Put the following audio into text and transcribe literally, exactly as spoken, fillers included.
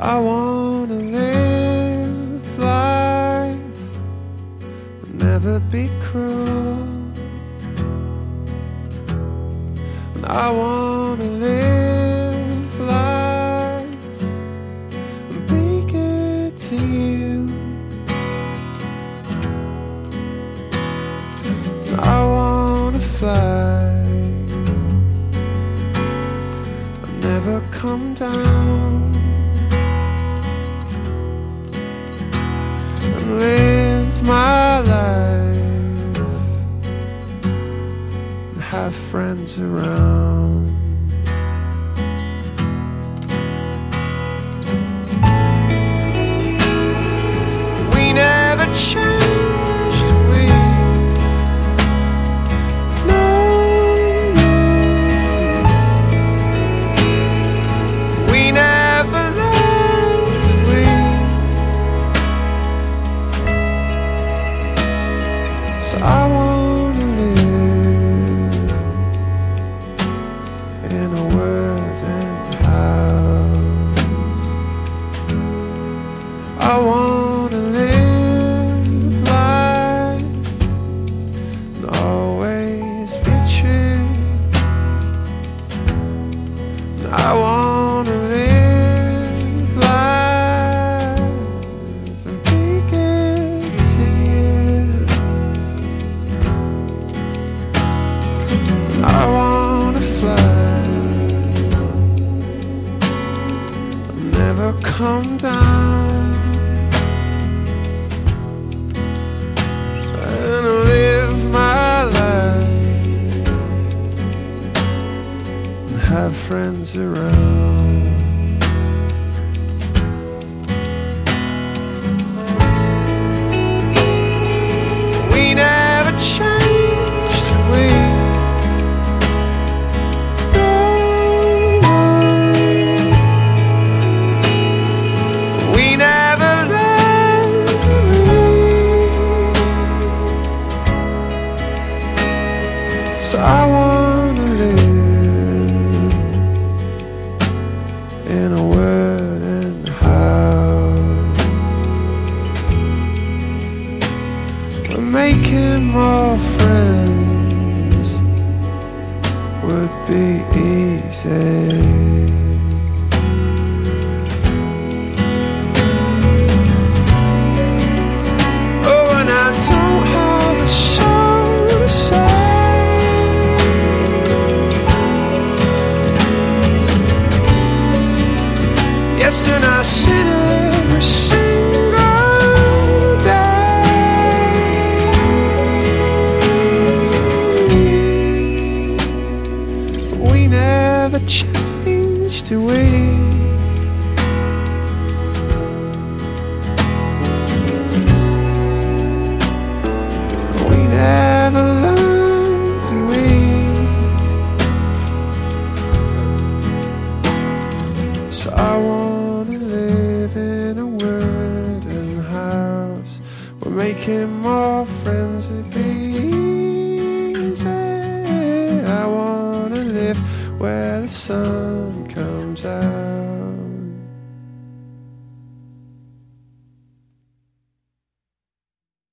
I wanna live life and never be cruel. And I wanna live life and be good to you. And I wanna fly and never come down. Live my life and have friends around. We never changed, we no, we never left, we so I wanna live in a wooden house. I wanna live life and always be true. And I wanna live life and be good to you. I wanna fly and never come down, and live my life and have friends around. We never changed, we so I wanna live in a wooden house. We're making more friends would be easy. Oh, and I don't have a soul to say. Yes, and I sin every single day. We never changed, do we? We never learned, do we? So I want live in a wooden house. We're making more friends, it'd be easy. I wanna live where the sun comes out.